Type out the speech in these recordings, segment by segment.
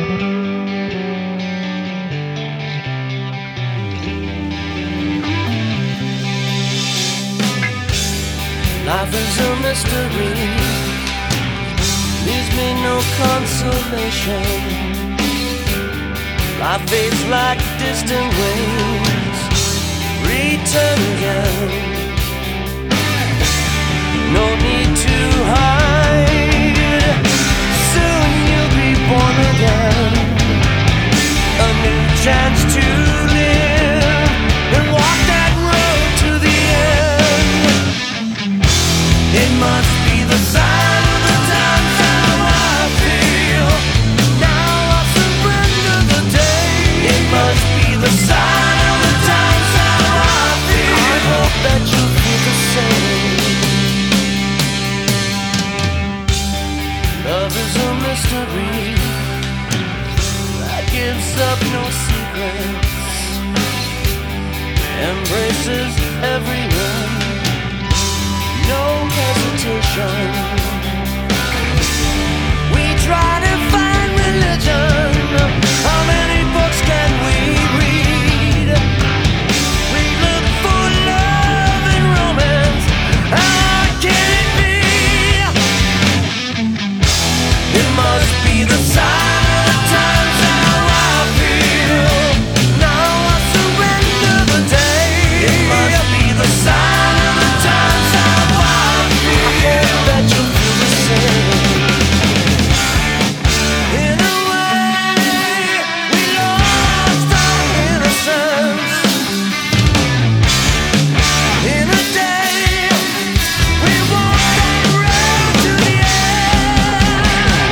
Life is a mystery, leaves me no consolation. Life fades like distant waves, return again. No need to hide, soon you'll be born again. A new chance to live and walk that road to the end. It must be the sign of the times how I feel. Now I surrender the day. It must be the sign of the times how I feel. I hope that you feel the same. Love is a mystery that gives up no secrets, embraces everyone, no hesitation. We try to find religion. How many books can we read? We look for love and romance. How can it be? It must be the sign of the times how I feel. Now I surrender the day. It must be the sign of the times how I feel. I hope that you feel the same. In a way, we lost our innocence. In a day, we walked that road to the end.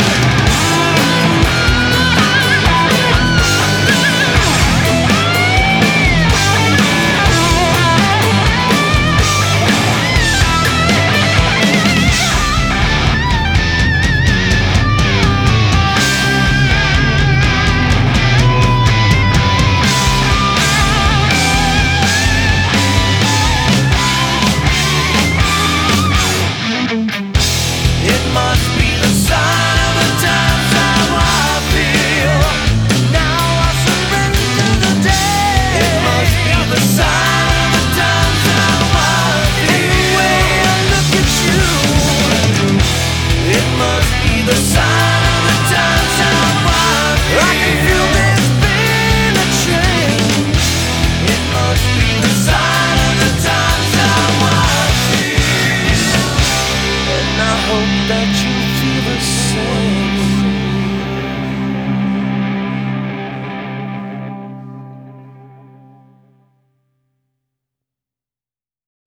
It must be the sign of the times how I feel. Now I surrender the day. It must be the sign of the times how I feel. The way I look at you, it must be the sign of the times how I feel. I can feel there's been a change. It must be the sign of the times how I feel. And I hope that you feel the same.